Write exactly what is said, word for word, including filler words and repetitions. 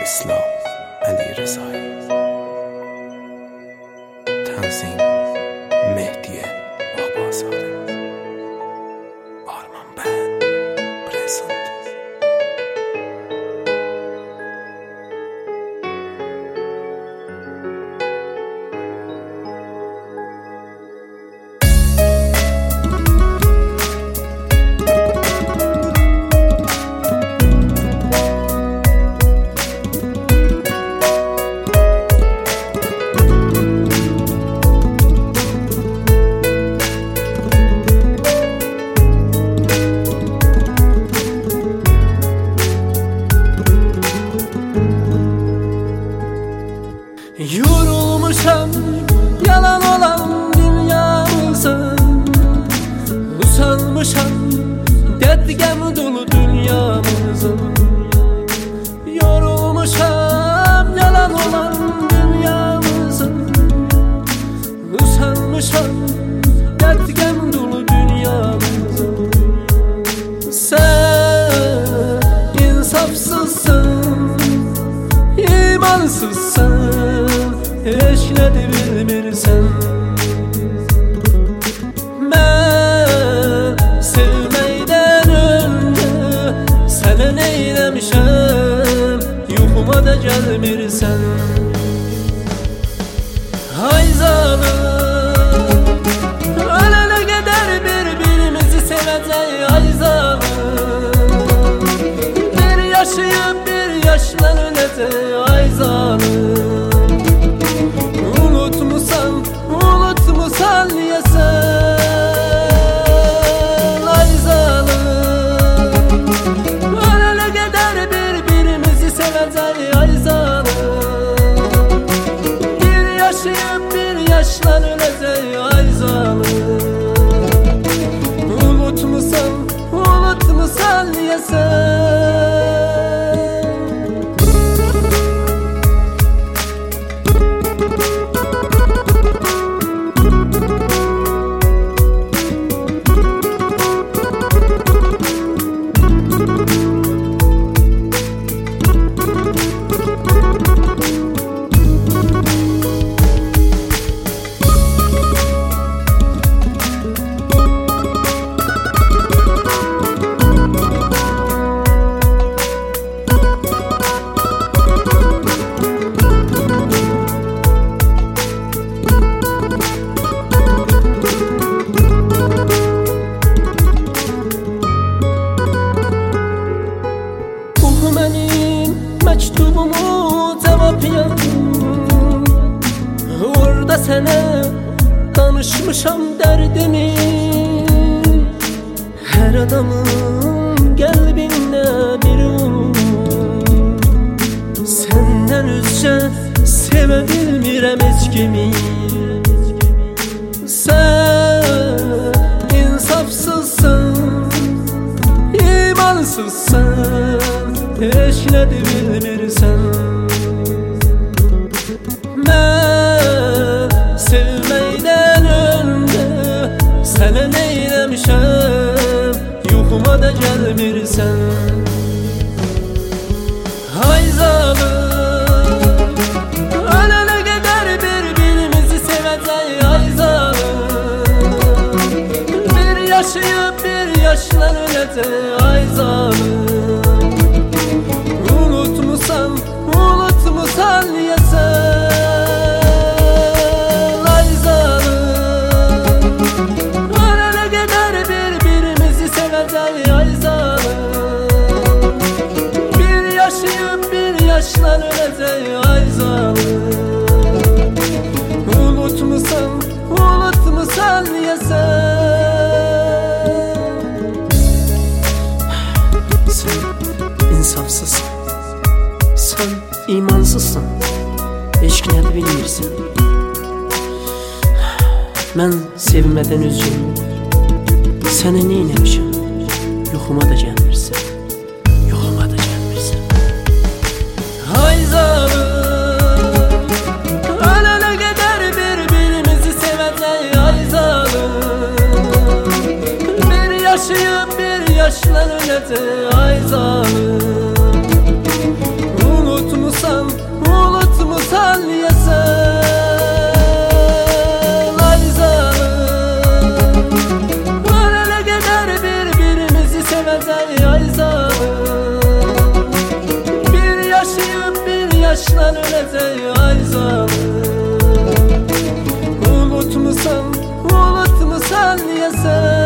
İslam Əli Rızai. Tanzim Mehdiye Abazadə. Arman Band Present. Yorulmuşam yalan olan dünyamızın, usanmışam dertgem dolu dünyamızın. Yorulmuşam yalan olan dünyamızın, usanmışam dertgem dolu dünyamızın. Sen insafsızsın, imansızsın, eşledi bilmirsen. Ben sevmeyden önce sana neylemişem, yuxuma da gelmirsen. Hay zalim, ölene kadar birbirimizi sevecek. Hay zalim, bir yaşayıp bir yaşlan ölecek. Ay zalim, unutmuşsan, unutmuşsan niye sen? Ay zalim, ölene kadar birbirimizi sevecek. Ay zalim, bir yaşayıp bir yaşlan ölecek. Ay zalim, unutmuşsan, unutmuşsan niye sen? Mektubumu cevap yazdım, orada sana danışmışam derdimi. Her adamın kalbinde bir umut, senden özce seve bilmirem hiç kimi. Sen insafsızsın, imansızsın, eşledi bilmirsen. Ben sevmeyden önce sana neylemişem, yuxuma da gelmirsen. Hay zalim, ölene kadar birbirimizi sevecek. Ay zalim, bir yaşayıp bir yaşlan ölecek. Ay zalim, unutmuşsan, unutmuşsan niye sen? Ay zalim, ölene kadar birbirimizi sevecek. Ay zalim, bir yaşayıp bir yaşlan ölecek. Ay zalim, unutmuşsan, unutmuşsan niye sen? Sen insafsızsın, sen imansızsın, eşk nədir bilmirsən. Mən sevmədən özüm sənə neyləmişəm, yuxuma da gəlmirsən, yuxuma da gəlmirsən. Hay zalim, ölene kadar birbirimizi sevecek. Ay zalim, bir yaşayıp bir yaşlan ölecek. Ay zalim, unutmuşsan Unutmusan, unutmusan ya sen ay zalim. Ölene kadar birbirimizi seveceğiz ay zalim. Bir yaşayıp bir yaşlan öleceğiz ay zalim. Unutmusan, unutmusan ya sen